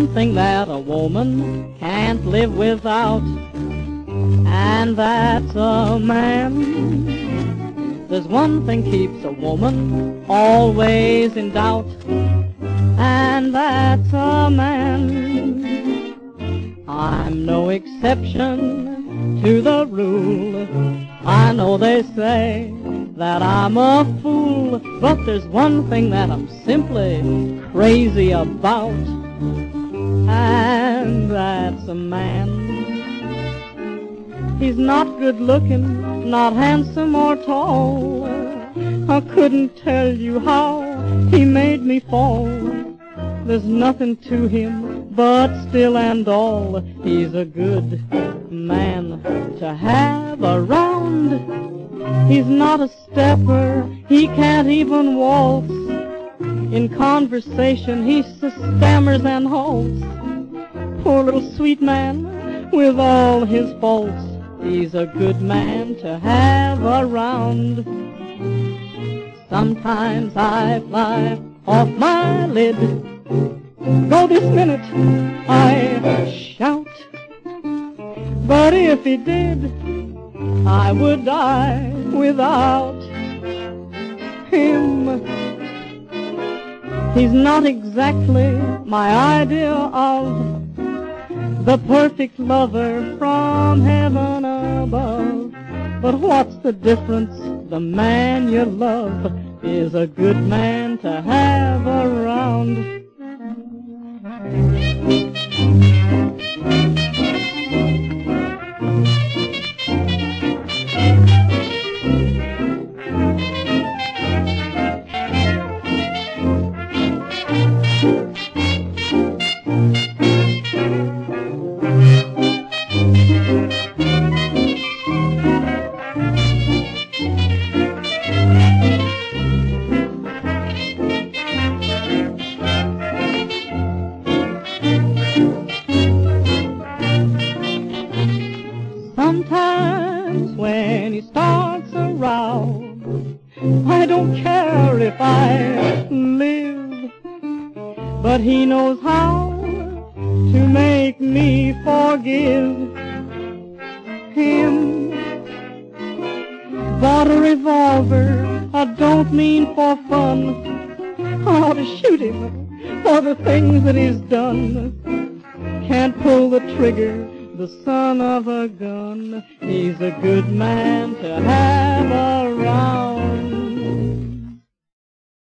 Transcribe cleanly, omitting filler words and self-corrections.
something that a woman can't live without, and that's a man. There's one thing keeps a woman always in doubt, and that's a man. I'm no exception to the rule. I know they say that I'm a fool, but there's one thing that I'm simply crazy about, and that's a man. He's not good looking, not handsome or tall. I couldn't tell you how he made me fall. There's nothing to him, but still and all, he's a good man to have around. He's not a stepper, he can't even waltz. In conversation he stammers and halts. Poor little sweet man, with all his faults, he's a good man to have around. Sometimes I fly off my lid. Go this minute, I shout. But if he did, I would die without him. He's not exactly my idea of the perfect lover from heaven above. But what's the difference? The man you love is a good man to have around. Sometimes when he starts a row, I don't care if I live, but he knows how to make me forgive him. Bought a revolver, I don't mean for fun. I ought to shoot him for the things that he's done. Can't pull the trigger, the son of a gun. He's a good man to have